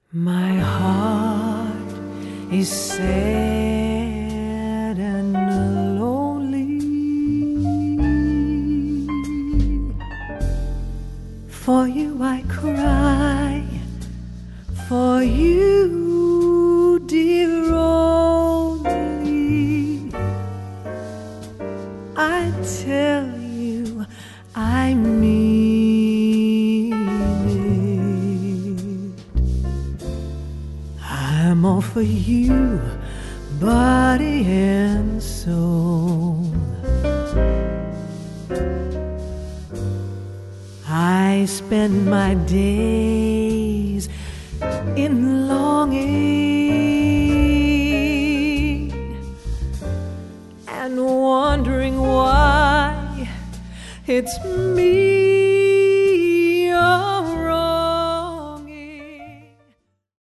My heart is sad and lonely, for you I cry, for you, dear only. I tell you I mean it. I'm all for you, body and soul. I spend my days in longing and wondering why it's me